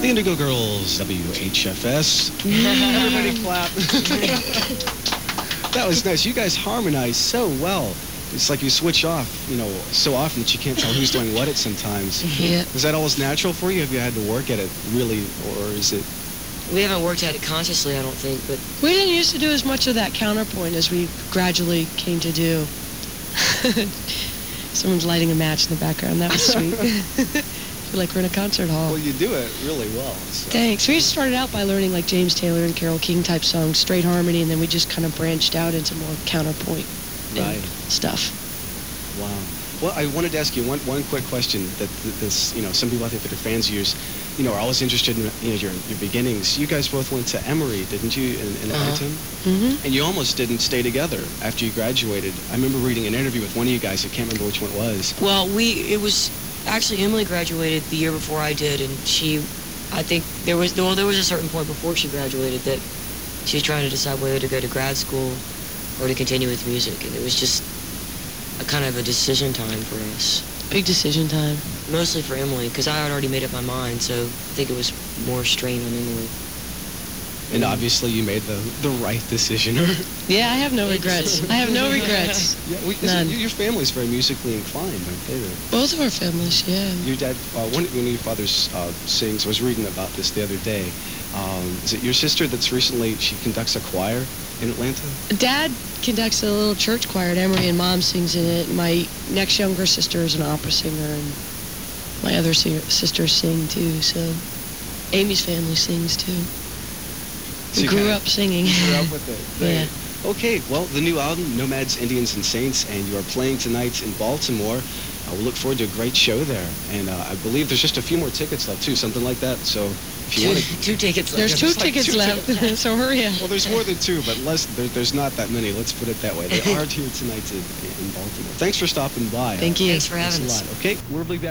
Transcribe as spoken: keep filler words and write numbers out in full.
The Indigo Girls, W H F S. Everybody clap. That was nice. You guys harmonized so well. It's like you switch off, you know, so often that you can't tell who's doing what at sometimes. Yeah. Is that always natural for you? Have you had to work at it really, or is it? We haven't worked at it consciously, I don't think, but We didn't used to do as much of that counterpoint as we gradually came to do. Someone's lighting a match in the background. That was sweet. Feel like we're in a concert hall. Well, you do it really well. So. Thanks. We started out by learning like James Taylor and Carole King type songs, straight harmony, and then we just kind of branched out into more counterpoint Right. and stuff. Wow. Well, I wanted to ask you one one quick question that th- this, you know, some people out there that are fans of yours, you know, are always interested in, you know, your your beginnings. You guys both went to Emory, didn't you, in, in Uh-huh. Atlanta? Mm-hmm. And you almost didn't stay together after you graduated. I remember reading an interview with one of you guys. I can't remember which one it was. well, we it was actually Emily graduated the year before I did, and she, I think there was well there was a certain point before she graduated that she was trying to decide whether to go to grad school or to continue with music, and it was just a kind of a decision time for us. Big decision time. Mostly for Emily, because I had already made up my mind, so I think it was more strain on Emily. And obviously you made the, the right decision. Yeah, I have no regrets. I have no regrets. Yeah, we, None. Your family's very musically inclined, aren't they? Both of our families, yeah. Your dad, uh, one, one of your fathers uh, sings. I was reading about this the other day. Um, is it your sister that's recently, she conducts a choir in Atlanta? Dad conducts a little church choir at Emory, and Mom sings in it. My next younger sister is an opera singer, and my other si- sisters sing too. So Amy's family sings too. So We you grew kinda up singing. Grew up with it. Yeah. Great. Okay, well, the new album, Nomads, Indians, and Saints, and you are playing tonight in Baltimore. Uh, we look forward to a great show there. And uh, I believe there's just a few more tickets left, too, something like that. So if you Two, want to... two tickets. There's left. two There's like tickets two left, so hurry up. Well, there's more than two, but less. There, there's not that many. Let's put it that way. They are here tonight in, in Baltimore. Thanks for stopping by. Thank you. Thanks for having Thanks us. a lot. Okay, we'll be back.